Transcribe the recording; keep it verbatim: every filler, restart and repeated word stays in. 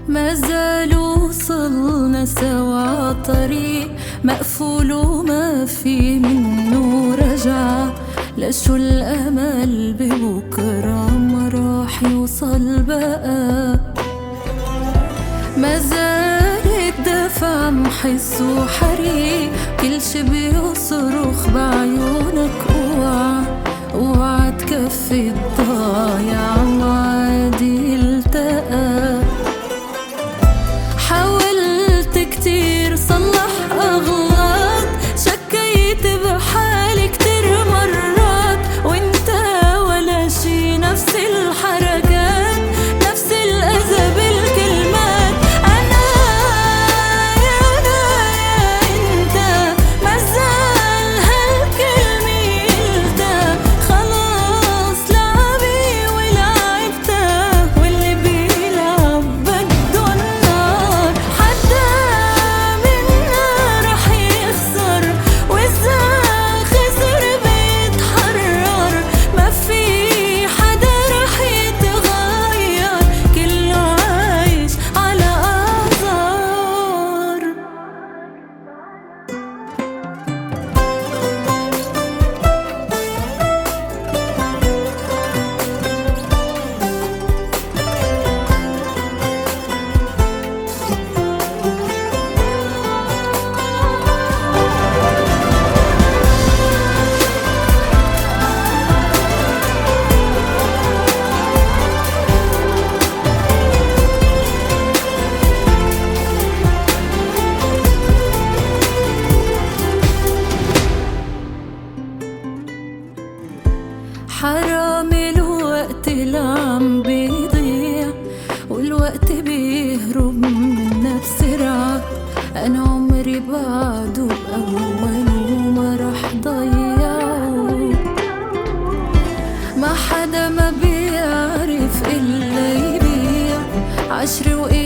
ما زال وصلنا سوا عالطريق مقفول وما في منه رجعة. لشو الأمل ببكرة ما راح يوصل بقى. ما زال الدفع محس وحريق كل شي بيصرخ بعيونك. اوعى اوعى تكفي الضايع وعادي التقى. حاولت كتير صلح أغلاط شكيت بحالي كتير مرات وانت ولا شي نفس الحركات نفس الأذى بالكلمات. أنا يا أنا يا انت ما زال هالكلمة قلتها. خلاص لعبي ولعبتها واللي بيلعب بده النار. حدا منا رح يخسر وإذا خسر بيتحرر. ما في حدا رح يتغير كله عايش على آثار. حرام الوقت اللي عم بيضيع والوقت بيهرب منا بسرعة. أنا عمري بعده بأول وما رح ضيعه. ما حدا ما بيعرف إلا يبيع عشري وإيه